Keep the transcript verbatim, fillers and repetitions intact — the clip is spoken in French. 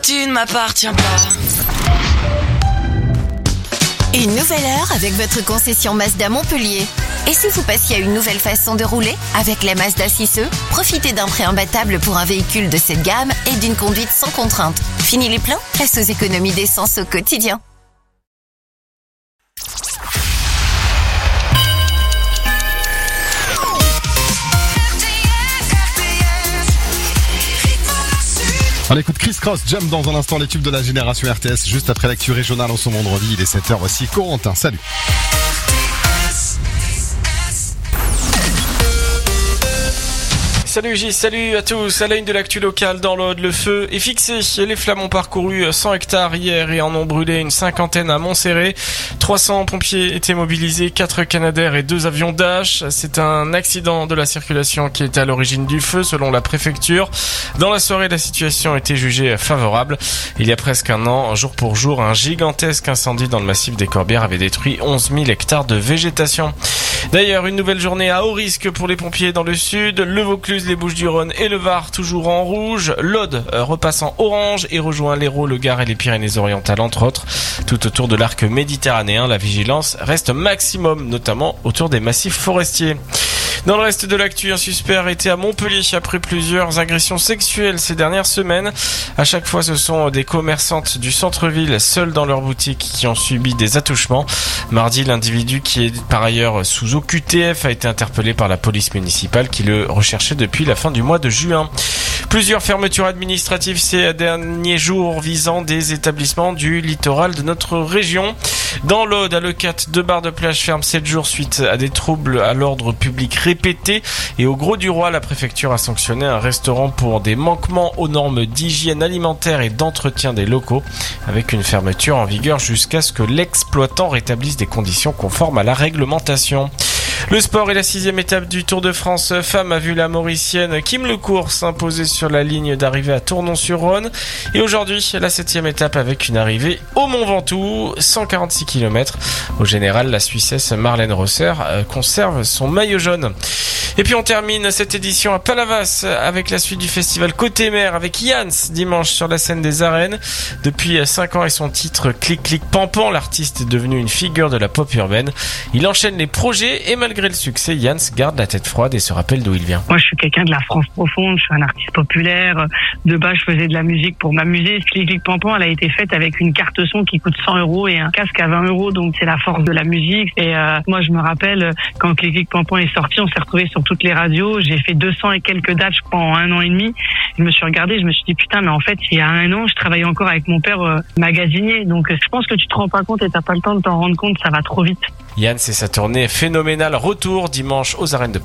tu ne m'appartiens pas. Une nouvelle heure avec votre concession Mazda Montpellier. Et si vous passiez à une nouvelle façon de rouler? Avec la Mazda six E, profitez d'un prêt imbattable pour un véhicule de cette gamme et d'une conduite sans contrainte. Fini les pleins, place aux économies d'essence au quotidien. On écoute Chris Cross, Jump dans un instant, les tubes de la génération R T S, juste après l'actu régionale en ce vendredi, il est sept heures, voici Corentin, salut. Salut Gilles, salut à tous. À la une de l'actu locale dans l'Aude, le feu est fixé. Les flammes ont parcouru cent hectares hier et en ont brûlé une cinquantaine à Montserrat. trois cents pompiers étaient mobilisés, quatre Canadair et deux avions Dash. C'est un accident de la circulation qui était à l'origine du feu selon la préfecture. Dans la soirée, la situation a été jugée favorable. Il y a presque un an, jour pour jour, un gigantesque incendie dans le massif des Corbières avait détruit onze mille hectares de végétation. D'ailleurs, une nouvelle journée à haut risque pour les pompiers dans le sud. Le Vaucluse, les Bouches-du-Rhône et le Var toujours en rouge. L'Aude repasse en orange et rejoint l'Hérault, le Gard et les Pyrénées-Orientales entre autres. Tout autour de l'arc méditerranéen, la vigilance reste maximum, notamment autour des massifs forestiers. Dans le reste de l'actu, un suspect arrêté à Montpellier après plusieurs agressions sexuelles ces dernières semaines. À chaque fois, ce sont des commerçantes du centre-ville, seules dans leur boutique, qui ont subi des attouchements. Mardi, l'individu qui est par ailleurs sous O Q T F a été interpellé par la police municipale qui le recherchait depuis la fin du mois de juin. Plusieurs fermetures administratives ces derniers jours visant des établissements du littoral de notre région. Dans l'Aude, à Leucate, deux bars de plage ferment sept jours suite à des troubles à l'ordre public répétés. Et au Gros du Roi, la préfecture a sanctionné un restaurant pour des manquements aux normes d'hygiène alimentaire et d'entretien des locaux, avec une fermeture en vigueur jusqu'à ce que l'exploitant rétablisse des conditions conformes à la réglementation. Le sport est la sixième étape du Tour de France Femmes a vu la Mauricienne Kim Lecourt s'imposer sur la ligne d'arrivée à Tournon-sur-Rhône. Et aujourd'hui, la septième étape avec une arrivée au Mont Ventoux, cent quarante-six kilomètres. Au général, la Suissesse Marlène Rosser conserve son maillot jaune. Et puis on termine cette édition à Palavas avec la suite du festival Côté Mer avec Yanns dimanche sur la scène des arènes. Depuis cinq ans et son titre Clic Clic Pampan, l'artiste est devenu une figure de la pop urbaine. Il enchaîne les projets et malgré le succès, Yanns garde la tête froide et se rappelle d'où il vient. Moi je suis quelqu'un de la France profonde, je suis un artiste populaire. De base je faisais de la musique pour m'amuser. Clic Clic Pampan, elle a été faite avec une carte son qui coûte cent euros et un casque à vingt euros, donc c'est la force de la musique. Et euh, moi je me rappelle quand Clic Clic Pampan est sorti, on s'est retrouvés sur toutes les radios, j'ai fait deux cents et quelques dates je crois en un an et demi. Je me suis regardé, je me suis dit putain mais en fait il y a un an je travaillais encore avec mon père euh, magasinier, donc je pense que tu te rends pas compte et t'as pas le temps de t'en rendre compte, ça va trop vite. Yanns et sa tournée phénoménale retour dimanche aux arènes de